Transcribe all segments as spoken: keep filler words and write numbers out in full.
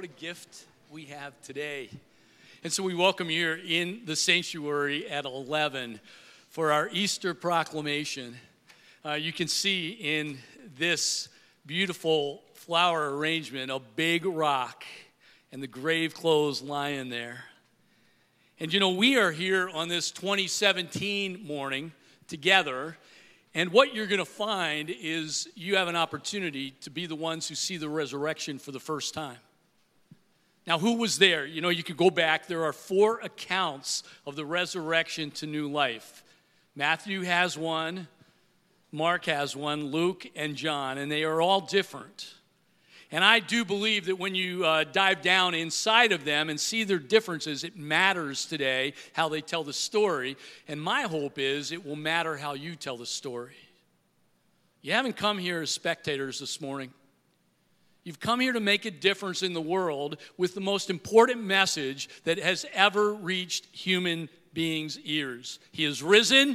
What a gift we have today. And so we welcome you here in the sanctuary at eleven for our Easter proclamation. Uh, you can see in this beautiful flower arrangement a big rock and the grave clothes lying there. And you know, we are here on this twenty seventeen morning together. And what you're going to find is you have an opportunity to be the ones who see the resurrection for the first time. Now, who was there? You know, you could go back. There are four accounts of the resurrection to new life. Matthew has one, Mark has one, Luke and John, and they are all different. And I do believe that when you uh, dive down inside of them and see their differences, it matters today how they tell the story. And my hope is it will matter how you tell the story. You haven't come here as spectators this morning. You've come here to make a difference in the world with the most important message that has ever reached human beings' ears. He is risen.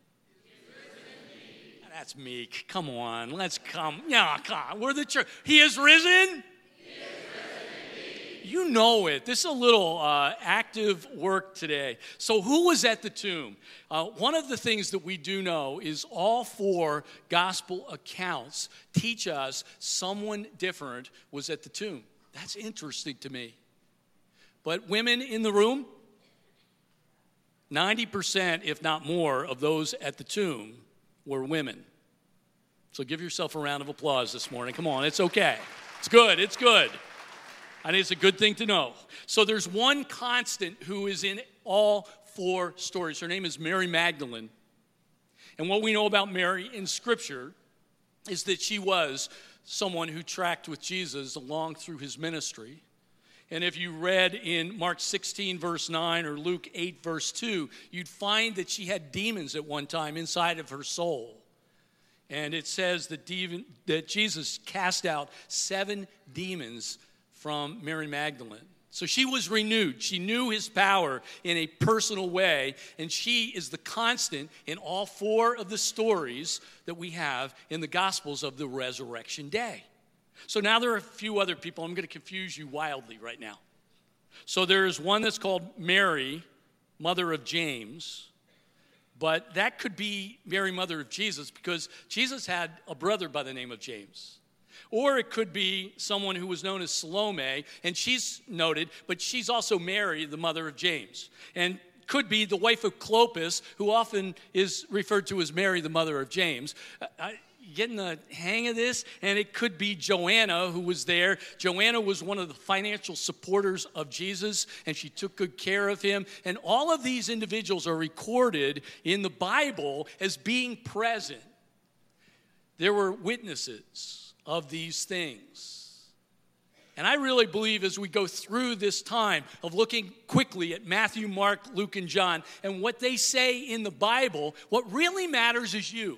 That's meek. Come on, let's come. Yeah, come on. We're the church. He is risen? He is risen indeed. You know it. This is a little uh, active work today. So who was at the tomb? Uh, one of the things that we do know is all four gospel accounts teach us someone different was at the tomb. That's interesting to me. But women in the room, ninety percent, if not more, of those at the tomb were women. So give yourself a round of applause this morning. Come on, it's okay. It's good, it's good. I think it's a good thing to know. So there's one constant who is in all four stories. Her name is Mary Magdalene. And what we know about Mary in Scripture is that she was someone who tracked with Jesus along through his ministry. And if you read in Mark sixteen, verse nine, or Luke eight, verse two, you'd find that she had demons at one time inside of her soul. And it says that, demon, that Jesus cast out seven demons from Mary Magdalene. So she was renewed. She knew his power in a personal way, and she is the constant in all four of the stories that we have in the Gospels of the resurrection day. So now there are a few other people. I'm going to confuse you wildly right now. So there's one that's called Mary, mother of James. But that could be Mary, mother of Jesus, because Jesus had a brother by the name of James. Or it could be someone who was known as Salome, and she's noted, but she's also Mary, the mother of James. And could be the wife of Clopas, who often is referred to as Mary, the mother of James. I, getting the hang of this, and it could be Joanna who was there. Joanna was one of the financial supporters of Jesus, and she took good care of him. And all of these individuals are recorded in the Bible as being present. There were witnesses of these things. And I really believe as we go through this time of looking quickly at Matthew, Mark, Luke, and John, and what they say in the Bible, what really matters is you.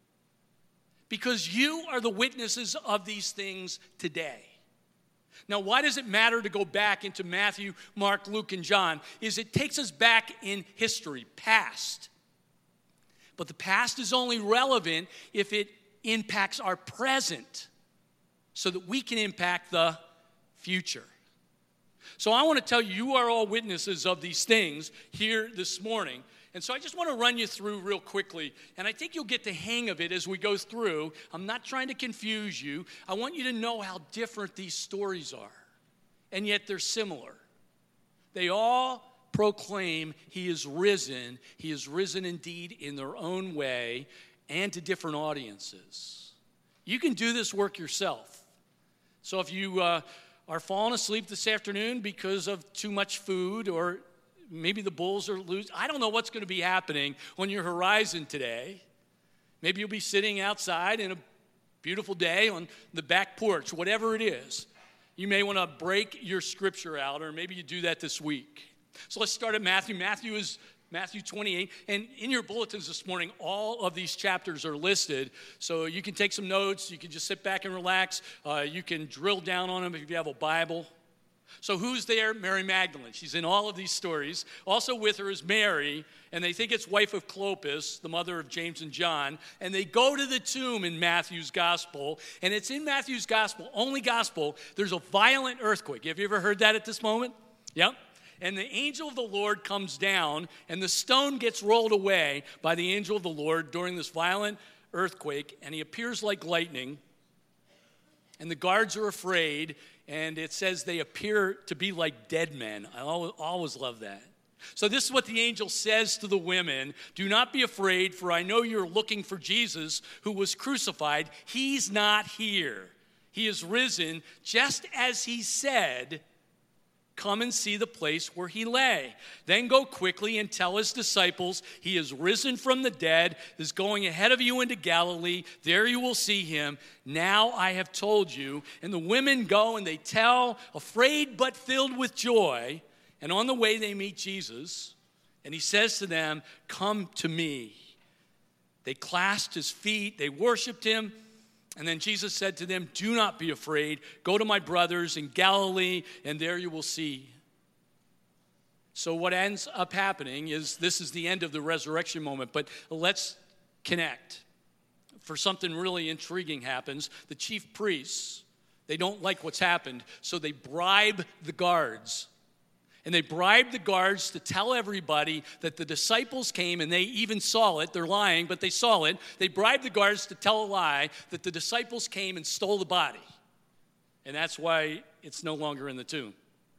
Because you are the witnesses of these things today. Now, why does it matter to go back into Matthew, Mark, Luke, and John? Is it takes us back in history, past. But the past is only relevant if it impacts our present so that we can impact the future. So I want to tell you, you are all witnesses of these things here this morning. And so I just want to run you through real quickly, and I think you'll get the hang of it as we go through. I'm not trying to confuse you. I want you to know how different these stories are, and yet they're similar. They all proclaim he is risen. He is risen indeed in their own way and to different audiences. You can do this work yourself. So if you uh, are falling asleep this afternoon because of too much food, or maybe the Bulls are losing. I don't know what's going to be happening on your horizon today. Maybe you'll be sitting outside in a beautiful day on the back porch, whatever it is. You may want to break your scripture out, or maybe you do that this week. So let's start at Matthew. Matthew is Matthew twenty-eight. And in your bulletins this morning, all of these chapters are listed. So you can take some notes. You can just sit back and relax. Uh, you can drill down on them if you have a Bible. So who's there? Mary Magdalene. She's in all of these stories. Also with her is Mary, and they think it's wife of Clopas, the mother of James and John. And they go to the tomb in Matthew's gospel, and it's in Matthew's gospel, only gospel, there's a violent earthquake. Have you ever heard that at this moment? Yep. And the angel of the Lord comes down, and the stone gets rolled away by the angel of the Lord during this violent earthquake, and he appears like lightning, and the guards are afraid, and it says they appear to be like dead men. I always, always love that. So this is what the angel says to the women. Do not be afraid, for I know you're looking for Jesus who was crucified. He's not here. He is risen, just as he said. Come and see the place where he lay. Then go quickly and tell his disciples he is risen from the dead, is going ahead of you into Galilee. There you will see him. Now I have told you. And the women go and they tell, afraid but filled with joy. And on the way they meet Jesus. And he says to them, come to me. They clasped his feet. They worshiped him. And then Jesus said to them, do not be afraid. Go to my brothers in Galilee, and there you will see. So what ends up happening is this is the end of the resurrection moment, but let's connect. For something really intriguing happens. The chief priests, they don't like what's happened, so they bribe the guards. And they bribed the guards to tell everybody that the disciples came, and they even saw it. They're lying, but they saw it. They bribed the guards to tell a lie that the disciples came and stole the body. And that's why it's no longer in the tomb.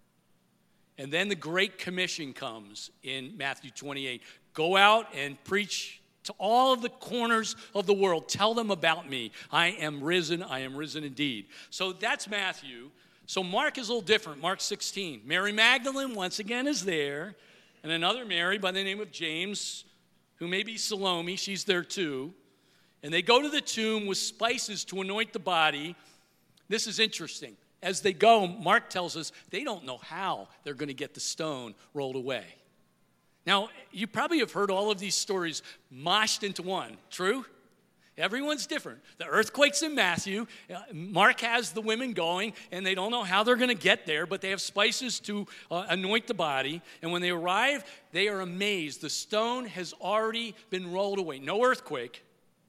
And then the Great Commission comes in Matthew twenty-eight. Go out and preach to all of the corners of the world. Tell them about me. I am risen. I am risen indeed. So that's Matthew. So Mark is a little different. Mark sixteen. Mary Magdalene, once again, is there. And another Mary by the name of James, who may be Salome. She's there too. And they go to the tomb with spices to anoint the body. This is interesting. As they go, Mark tells us they don't know how they're going to get the stone rolled away. Now, you probably have heard all of these stories moshed into one. True? Everyone's different. The earthquake's in Matthew. Mark has the women going, and they don't know how they're going to get there, but they have spices to uh, anoint the body. And when they arrive, they are amazed. The stone has already been rolled away. No earthquake.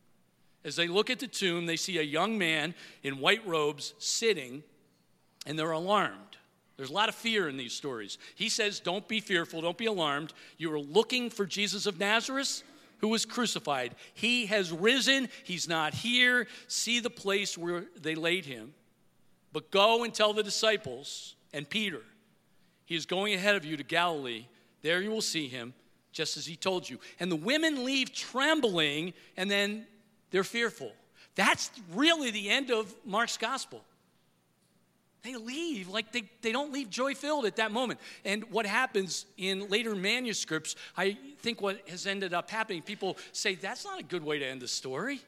As they look at the tomb, they see a young man in white robes sitting, and they're alarmed. There's a lot of fear in these stories. He says, don't be fearful, don't be alarmed. You are looking for Jesus of Nazareth, who was crucified. He has risen. He's not here. See the place where they laid him. But go and tell the disciples and Peter, he is going ahead of you to Galilee. There you will see him, just as he told you. And the women leave trembling, and then they're fearful. That's really the end of Mark's gospel. They leave like they, they don't leave joy-filled at that moment. And what happens in later manuscripts, I think what has ended up happening, people say, that's not a good way to end the story.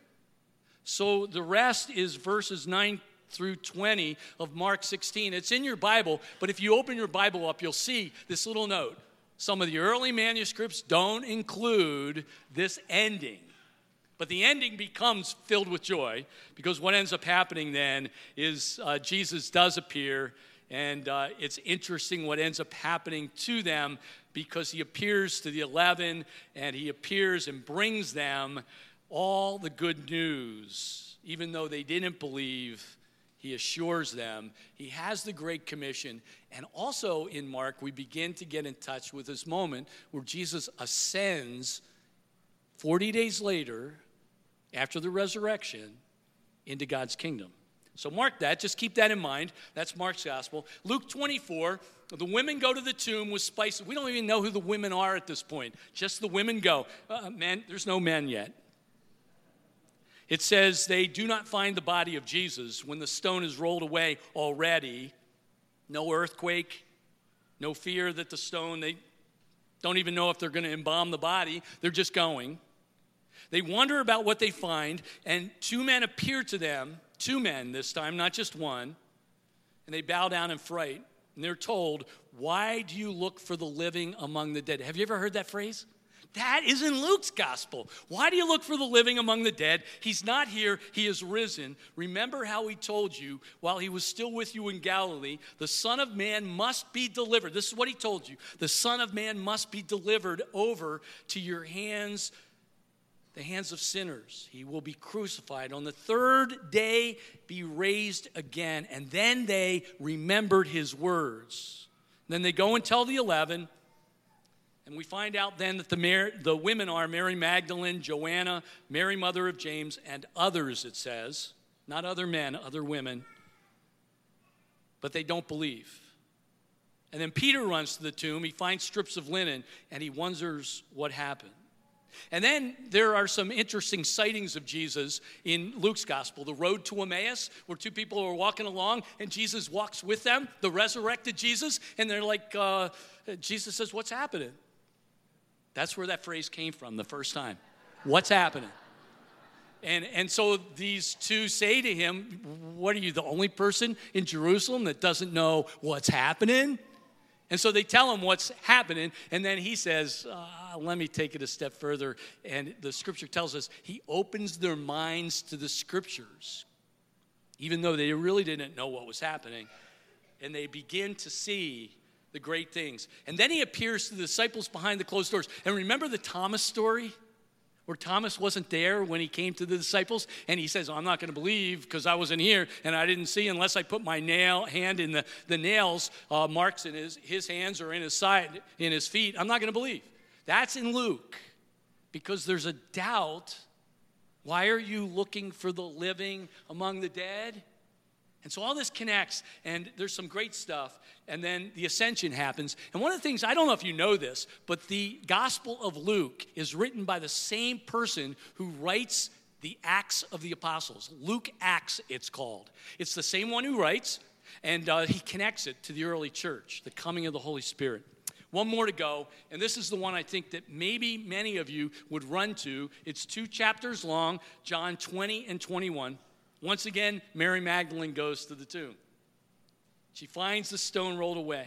So the rest is verses nine through twenty of Mark sixteen. It's in your Bible, but if you open your Bible up, you'll see this little note. Some of the early manuscripts don't include this ending. But the ending becomes filled with joy, because what ends up happening then is uh, Jesus does appear, and uh, it's interesting what ends up happening to them, because he appears to the eleven, and he appears and brings them all the good news. Even though they didn't believe, he assures them. He has the Great Commission. And also in Mark, we begin to get in touch with this moment where Jesus ascends forty days later, after the resurrection, into God's kingdom. So mark that. Just keep that in mind. That's Mark's gospel. Luke twenty-four, the women go to the tomb with spices. We don't even know who the women are at this point. Just the women go. Uh, men, there's no men yet. It says they do not find the body of Jesus when the stone is rolled away already. No earthquake, no fear that the stone, they don't even know if they're going to embalm the body. They're just going. They wonder about what they find, and two men appear to them, two men this time, not just one, and they bow down in fright, and they're told, why do you look for the living among the dead? Have you ever heard that phrase? That is in Luke's gospel. Why do you look for the living among the dead? He's not here. He is risen. Remember how he told you while he was still with you in Galilee, the Son of Man must be delivered. This is what he told you. The Son of Man must be delivered over to your hands, the hands of sinners. He will be crucified. On the third day, be raised again. And then they remembered his words. Then they go and tell the eleven. And we find out then that the, Mary, the women are Mary Magdalene, Joanna, Mary, mother of James, and others, it says. Not other men, other women. But they don't believe. And then Peter runs to the tomb. He finds strips of linen, and he wonders what happened. And then there are some interesting sightings of Jesus in Luke's gospel. The road to Emmaus, where two people are walking along, and Jesus walks with them, the resurrected Jesus, and they're like, uh, Jesus says, what's happening? That's where that phrase came from the first time. What's happening? And, and so these two say to him, what are you, the only person in Jerusalem that doesn't know what's happening? And so they tell him what's happening, and then he says, uh, let me take it a step further. And the scripture tells us he opens their minds to the scriptures, even though they really didn't know what was happening. And they begin to see the great things. And then he appears to the disciples behind the closed doors. And remember the Thomas story? Where Thomas wasn't there when he came to the disciples, and he says, oh, I'm not going to believe because I wasn't here and I didn't see unless I put my nail hand in the, the nails uh, marks in his, his hands or in his side, in his feet. I'm not going to believe. That's in Luke because there's a doubt. Why are you looking for the living among the dead? And so all this connects, and there's some great stuff, and then the ascension happens. And one of the things, I don't know if you know this, but the Gospel of Luke is written by the same person who writes the Acts of the Apostles. Luke Acts, it's called. It's the same one who writes, and uh, he connects it to the early church, the coming of the Holy Spirit. One more to go, and this is the one I think that maybe many of you would run to. It's two chapters long, John twenty and twenty-one. Once again, Mary Magdalene goes to the tomb. She finds the stone rolled away.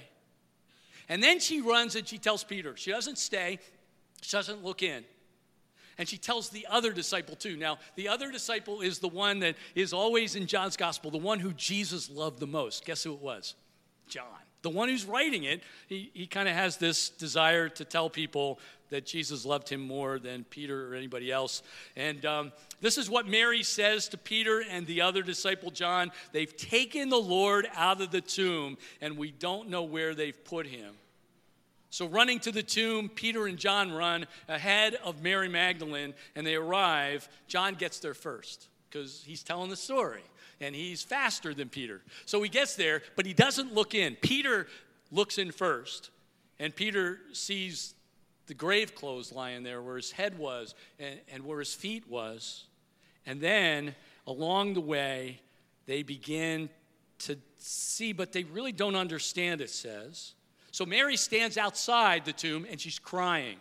And then she runs and she tells Peter. She doesn't stay. She doesn't look in. And she tells the other disciple too. Now, the other disciple is the one that is always in John's gospel, the one who Jesus loved the most. Guess who it was? John. The one who's writing it, he, he kind of has this desire to tell people that Jesus loved him more than Peter or anybody else. And um, this is what Mary says to Peter and the other disciple, John. They've taken the Lord out of the tomb, and we don't know where they've put him. So running to the tomb, Peter and John run ahead of Mary Magdalene, and they arrive. John gets there first because he's telling the story. And he's faster than Peter. So he gets there, but he doesn't look in. Peter looks in first. And Peter sees the grave clothes lying there where his head was and, and where his feet was. And then along the way, they begin to see, but they really don't understand, it says. So Mary stands outside the tomb and she's crying.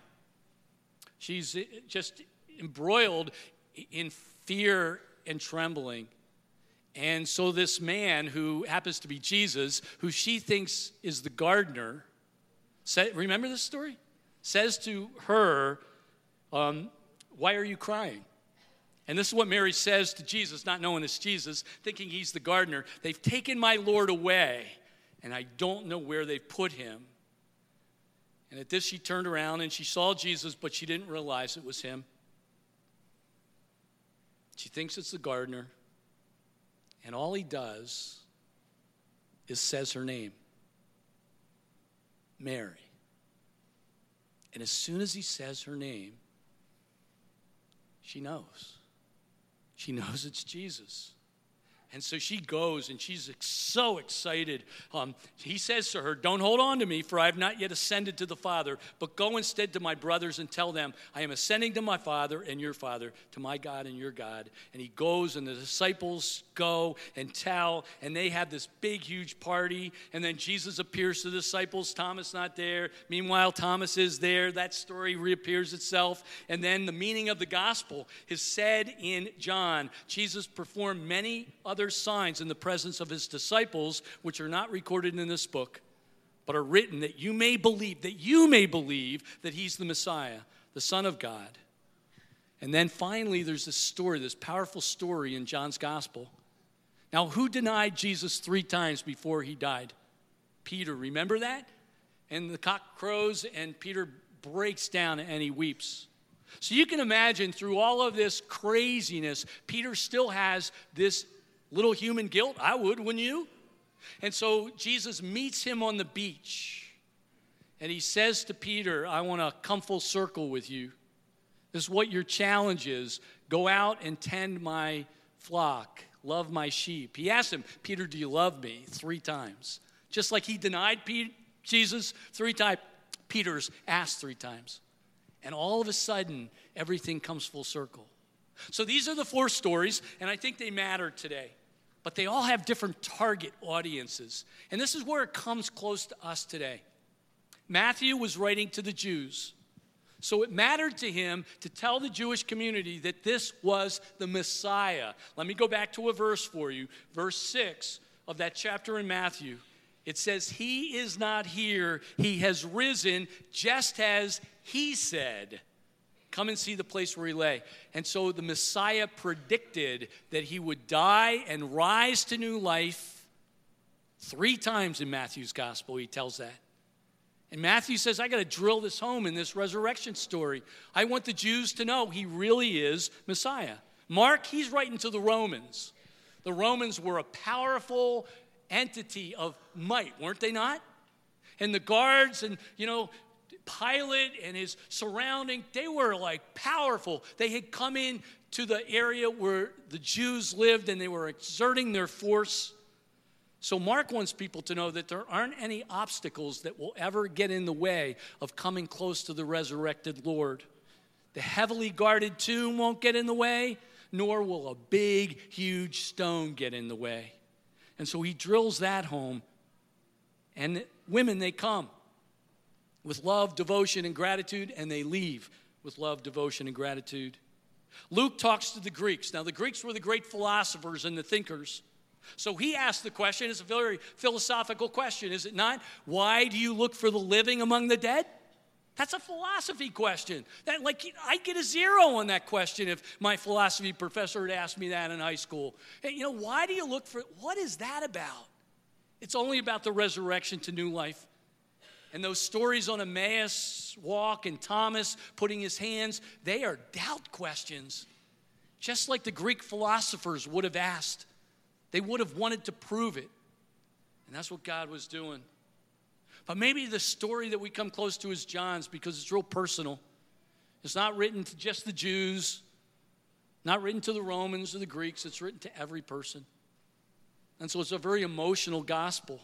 She's just embroiled in fear and trembling. And so this man who happens to be Jesus, who she thinks is the gardener, say, remember this story? Says to her, um, why are you crying? And this is what Mary says to Jesus, not knowing it's Jesus, thinking he's the gardener. They've taken my Lord away, and I don't know where they've put him. And at this she turned around and she saw Jesus, but she didn't realize it was him. She thinks it's the gardener. And all he does is says her name, Mary. And as soon as he says her name, she knows. She knows it's Jesus. And so she goes, and she's so excited. Um, he says to her, don't hold on to me, for I have not yet ascended to the Father, but go instead to my brothers and tell them, I am ascending to my Father and your Father, to my God and your God. And he goes, and the disciples go and tell, and they have this big, huge party. And then Jesus appears to the disciples. Thomas not there. Meanwhile, Thomas is there. That story reappears itself. And then the meaning of the gospel is said in John. Jesus performed many other signs in the presence of his disciples, which are not recorded in this book, but are written that you may believe, that you may believe that he's the Messiah, the Son of God. And then finally, there's this story, this powerful story in John's gospel. Now, who denied Jesus three times before he died? Peter, remember that? And the cock crows, and Peter breaks down and he weeps. So you can imagine through all of this craziness, Peter still has this little human guilt. I would, wouldn't you? And so Jesus meets him on the beach, and he says to Peter, I want to come full circle with you. This is what your challenge is. Go out and tend my flock. Love my sheep. He asked him, Peter, do you love me? Three times. Just like he denied Peter, Jesus three times, Peter's asked three times. And all of a sudden, everything comes full circle. So these are the four stories, and I think they matter today. But they all have different target audiences. And this is where it comes close to us today. Matthew was writing to the Jews. So it mattered to him to tell the Jewish community that this was the Messiah. Let me go back to a verse for you. Verse six of that chapter in Matthew. It says, he is not here. He has risen just as he said. Come and see the place where he lay. And so the Messiah predicted that he would die and rise to new life. Three times in Matthew's gospel he tells that. And Matthew says, I got to drill this home in this resurrection story. I want the Jews to know he really is Messiah. Mark, he's writing to the Romans. The Romans were a powerful entity of might, weren't they not? And the guards and, you know, Pilate and his surrounding, they were like powerful. They had come in to the area where the Jews lived, and they were exerting their force. So Mark wants people to know that there aren't any obstacles that will ever get in the way of coming close to the resurrected Lord. The heavily guarded tomb won't get in the way, nor will a big, huge stone get in the way. And so he drills that home. And women, they come with love, devotion, and gratitude, and they leave with love, devotion, and gratitude. Luke talks to the Greeks. Now, the Greeks were the great philosophers and the thinkers. So he asked the question, it's a very philosophical question, is it not? Why do you look for the living among the dead? That's a philosophy question. That, like, I'd get a zero on that question if my philosophy professor had asked me that in high school. Hey, you know, why do you look for, what is that about? It's only about the resurrection to new life. And those stories on Emmaus walk and Thomas putting his hands, they are doubt questions. Just like the Greek philosophers would have asked. They would have wanted to prove it. And that's what God was doing. But maybe the story that we come close to is John's because it's real personal. It's not written to just the Jews, not written to the Romans or the Greeks. It's written to every person. And so it's a very emotional gospel.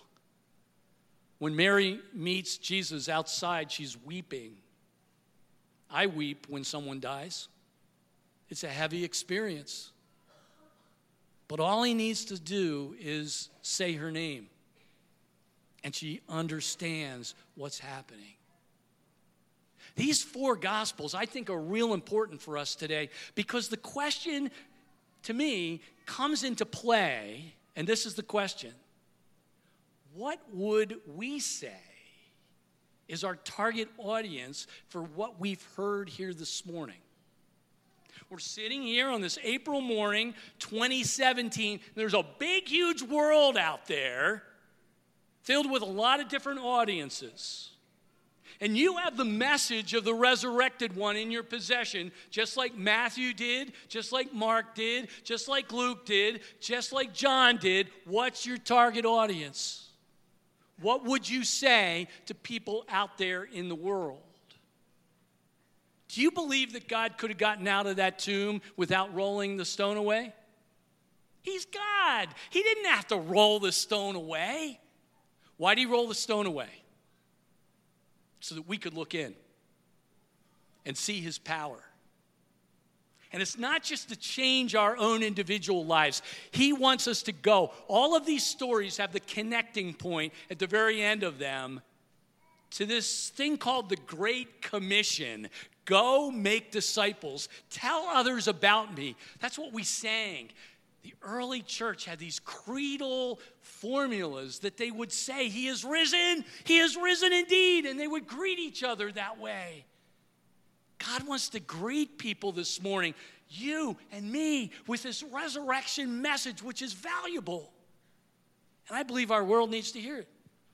When Mary meets Jesus outside, she's weeping. I weep when someone dies. It's a heavy experience. But all he needs to do is say her name. And she understands what's happening. These four Gospels, I think, are real important for us today because the question, to me, comes into play, and this is the question. What would we say is our target audience for what we've heard here this morning? We're sitting here on this April morning, twenty seventeen. There's a big, huge world out there filled with a lot of different audiences. And you have the message of the resurrected one in your possession, just like Matthew did, just like Mark did, just like Luke did, just like John did. What's your target audience? What would you say to people out there in the world? Do you believe that God could have gotten out of that tomb without rolling the stone away? He's God. He didn't have to roll the stone away. Why did he roll the stone away? So that we could look in and see his power. And it's not just to change our own individual lives. He wants us to go. All of these stories have the connecting point at the very end of them to this thing called the Great Commission. Go make disciples. Tell others about me. That's what we sang. The early church had these creedal formulas that they would say, he is risen, he is risen indeed, and they would greet each other that way. God wants to greet people this morning, you and me, with this resurrection message, which is valuable. And I believe our world needs to hear it.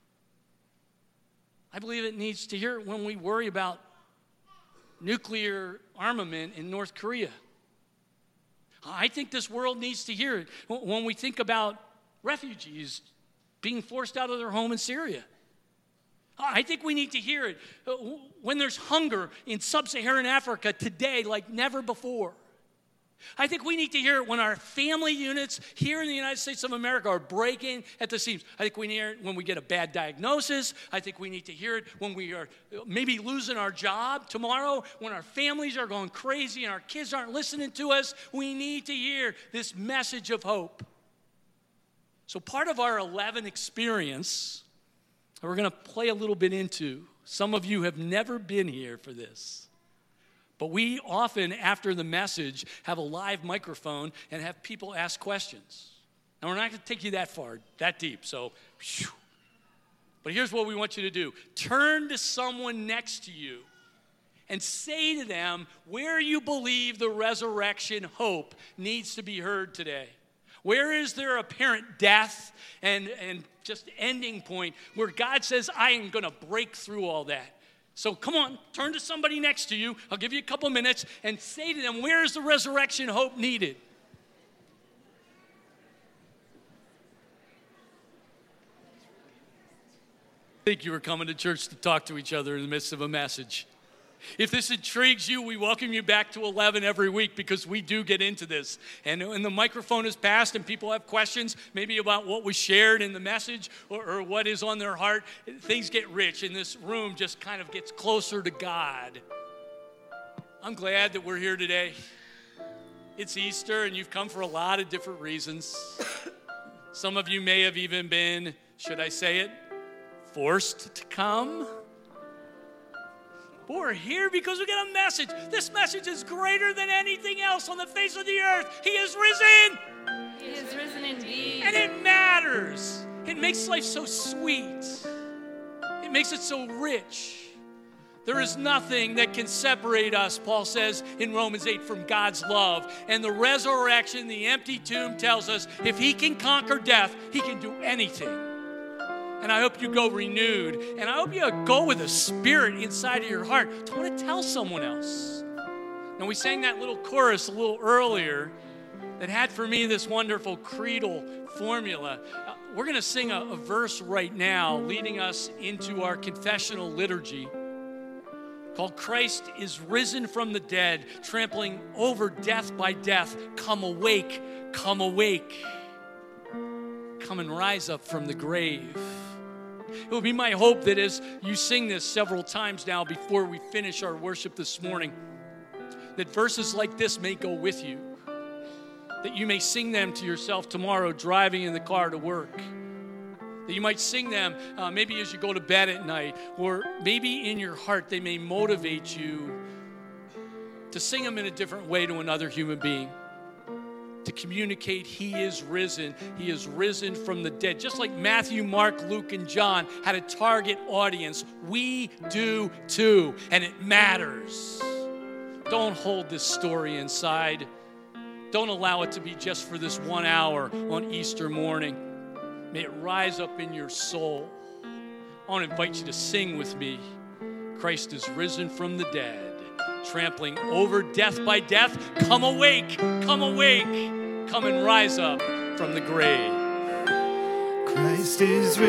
I believe it needs to hear it when we worry about nuclear armament in North Korea. I think this world needs to hear it when we think about refugees being forced out of their home in Syria. I think we need to hear it when there's hunger in sub-Saharan Africa today like never before. I think we need to hear it when our family units here in the United States of America are breaking at the seams. I think we need to hear it when we get a bad diagnosis. I think we need to hear it when we are maybe losing our job tomorrow, when our families are going crazy and our kids aren't listening to us. We need to hear this message of hope. So part of our eleven experience, we're going to play a little bit into. Some of you have never been here for this. But we often, after the message, have a live microphone and have people ask questions. And we're not going to take you that far, that deep. So, whew. But here's what we want you to do. Turn to someone next to you and say to them where you believe the resurrection hope needs to be heard today. Where is there apparent death and, and just ending point where God says, I am going to break through all that? So come on, turn to somebody next to you. I'll give you a couple minutes and say to them, where is the resurrection hope needed? I think you were coming to church to talk to each other in the midst of a message. If this intrigues you, we welcome you back to eleven every week because we do get into this. And, and the microphone is passed and people have questions maybe about what was shared in the message or, or what is on their heart. Things get rich and this room just kind of gets closer to God. I'm glad that we're here today. It's Easter and you've come for a lot of different reasons. Some of you may have even been, should I say it, forced to come. But we're here because we get a message. This message is greater than anything else on the face of the earth. He is risen. He is risen indeed. And it matters. It makes life so sweet. It makes it so rich. There is nothing that can separate us, Paul says in Romans eight, from God's love. And the resurrection, the empty tomb tells us if he can conquer death, he can do anything. And I hope you go renewed. And I hope you go with a spirit inside of your heart to want to tell someone else. Now, we sang that little chorus a little earlier that had for me this wonderful creedal formula. Uh, we're going to sing a, a verse right now leading us into our confessional liturgy called Christ is risen from the dead, trampling over death by death. Come awake, come awake. Come and rise up from the grave. It will be my hope that as you sing this several times now before we finish our worship this morning, that verses like this may go with you, that you may sing them to yourself tomorrow driving in the car to work, that you might sing them uh, maybe as you go to bed at night, or maybe in your heart they may motivate you to sing them in a different way to another human being. To communicate he is risen. He is risen from the dead. Just like Matthew, Mark, Luke, and John had a target audience, we do too, and it matters. Don't hold this story inside. Don't allow it to be just for this one hour on Easter morning. May it rise up in your soul. I want to invite you to sing with me. Christ is risen from the dead, trampling over death by death. Come awake, come awake, come and rise up from the grave. Christ is risen.